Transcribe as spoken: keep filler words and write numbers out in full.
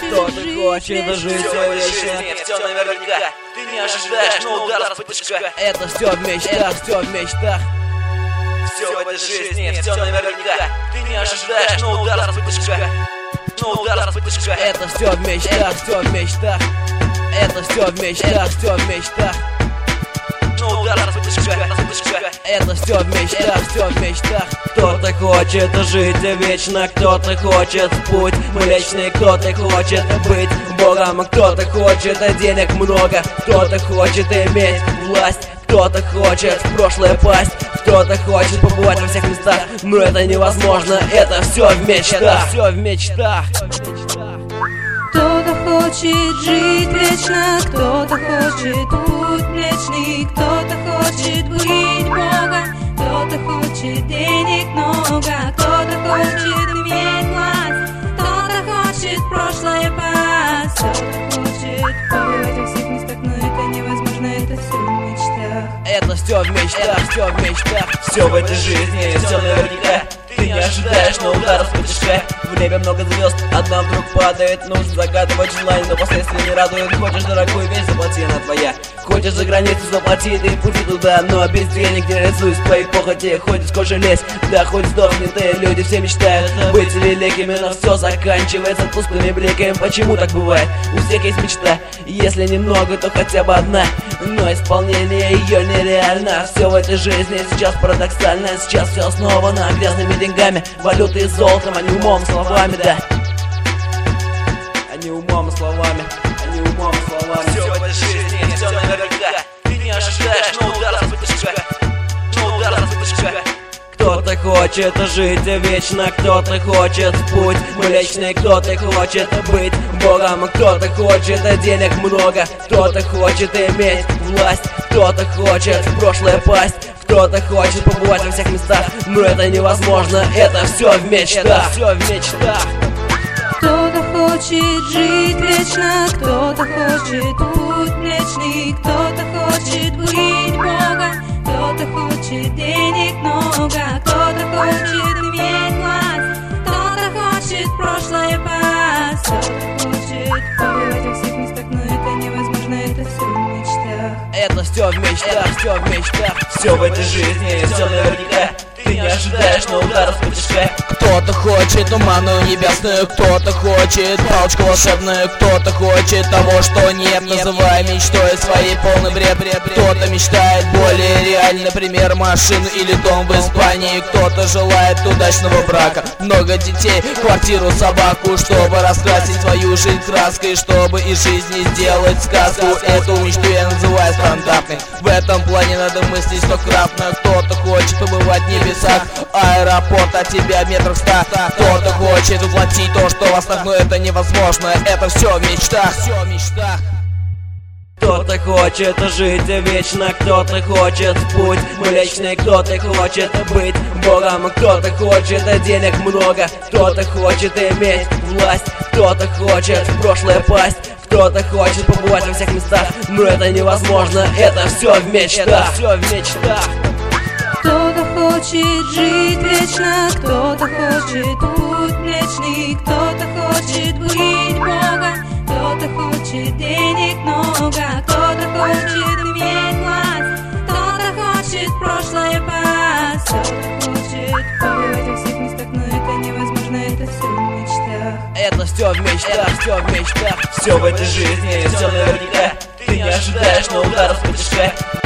Кто-то хочет жить вечно, все наверняка. Ты не ожидаешь, но удар с пятачка. Это все в мечтах, все в мечтах. Все в этой жизни, все наверняка. Ты не ожидаешь, но удар с пятачка. Но удар с пятачка. Это все в мечтах, все в мечтах. Это все в мечтах, все в мечтах. Но удар с пятачка, с пятачка. Это все в мечтах, все в мечтах. Кто-то хочет жить вечно, кто-то хочет в путь млечный, кто-то хочет быть Богом, кто-то хочет денег много, кто-то хочет иметь власть, кто-то хочет в прошлое пасть, кто-то хочет побывать во всех местах, но это невозможно, это все в мечтах, все в мечтах. Кто-то хочет жить вечно, кто-то хочет путь млечный, кто-то хочет быть Богом, кто-то хочет денег много, кто-то хочет иметь власть, кто-то хочет прошлое пасть, кто-то хочет побывать во всех местах, но это невозможно, это все в мечтах. Это все в мечтах, все в мечтах. Все в этой жизни, все наверняка. Ты не ожидаешь, но удар с пятачка. В небе много звезд, одна вдруг падает. Нужно загадывать желание, но последствия не радует. Хочешь дорогую вещь, заплати, она твоя. Хочешь за границу, заплати, ты пути туда. Но без денег не реализуй свои похоти. Хоть из кожи лезь, да хоть сдохни ты. Люди все мечтают быть великими, но все заканчивается тусклыми бликами. Почему так бывает? У всех есть мечта, если немного, то хотя бы одна. Но исполнение ее нереально. Все в этой жизни сейчас парадоксально. Сейчас все основано грязными деньгами, валютой и золотом, а не умом, словами, да. А не умом и словами, а не умом и словами. Все в этой жизни, все наверняка. Ты не ожидаешь, но удар с пятачка. Но удар с пятачка. Кто-то хочет жить вечно, кто-то хочет в путь млечный, кто-то хочет быть Богом, кто-то хочет денег много, кто-то хочет иметь власть, кто-то хочет в прошлое пасть, кто-то хочет побывать во всех местах, но это невозможно, это все в мечтах, все в мечтах. Кто-то хочет жить вечно, кто-то хочет путь млечный, кто-то хочет быть Богом, кто-то хочет денег много, кто-то хочет иметь власть, кто-то хочет прошлое пасть, кто-то хочет побывать во всех местах, но это невозможно, это все в мечтах. Это все в мечтах, все в мечтах. Все в этой жизни, все наверняка. Ты не ожидаешь, но удар с пятачка. Кто-то хочет туманную небесную, кто-то хочет палочку волшебную, кто-то хочет того, что нет, называя мечтой своей полный бред, бред, бред. Кто-то мечтает более реально, например, машину или дом в Испании, кто-то желает удачного брака, много детей, квартиру, собаку, чтобы раскрасить свою жизнь краской, чтобы из жизни сделать сказку. Эту мечту я называю стандартной. В этом плане надо мыслить стократно. Кто-то хочет побывать в небесах, аэропорт от тебя метров ста. Кто-то хочет уплатить то, что вас так, но это невозможно. Это все в мечтах, все в мечтах. Кто-то хочет жить вечно, кто-то хочет в путь млечный, кто-то хочет быть Богом, кто-то хочет денег много, кто-то хочет иметь власть, кто-то хочет в прошлое пасть, кто-то хочет побывать во всех местах, но это невозможно, это все в мечтах, все в мечтах. Кто-то хочет жить вечно, кто-то хочет путь млечный, кто-то хочет быть Богом, кто-то хочет денег много, кто-то хочет иметь власть, кто-то хочет прошлое пасть, кто-то хочет побывать во всех местах, но это невозможно, это все в мечтах. Это все в мечтах, все в мечтах. Все в этой жизни, все наверняка. Ты не ожидаешь, но удар с пятачка.